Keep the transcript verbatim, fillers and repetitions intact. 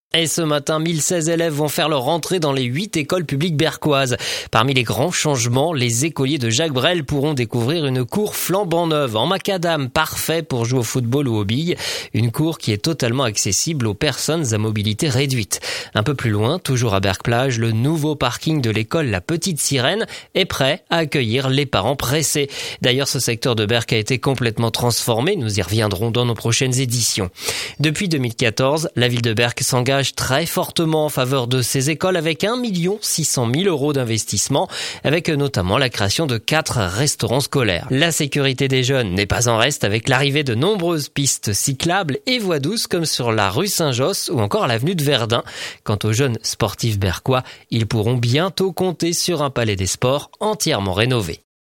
Et ce matin, mille seize élèves vont faire leur entrée dans les huit écoles publiques berquoises. Parmi les grands changements, les écoliers de Jacques Brel pourront découvrir une cour flambant neuve en macadam, parfait pour jouer au football ou aux billes. Une cour qui est totalement accessible aux personnes à mobilité réduite. Un peu plus loin, toujours à Berck-Plage, le nouveau parking de l'école La Petite Sirène est prêt à accueillir les parents pressés. D'ailleurs, ce secteur de Berck a été complètement transformé. Nous y reviendrons dans nos prochaines éditions. Depuis deux mille quatorze, la ville de Berck s'engage très fortement en faveur de ces écoles avec un million six cent mille euros d'investissement, avec notamment la création de quatre restaurants scolaires. La sécurité des jeunes n'est pas en reste avec l'arrivée de nombreuses pistes cyclables et voies douces comme sur la rue Saint-Josse ou encore l'avenue de Verdun. Quant aux jeunes sportifs berquois, ils pourront bientôt compter sur un palais des sports entièrement rénové.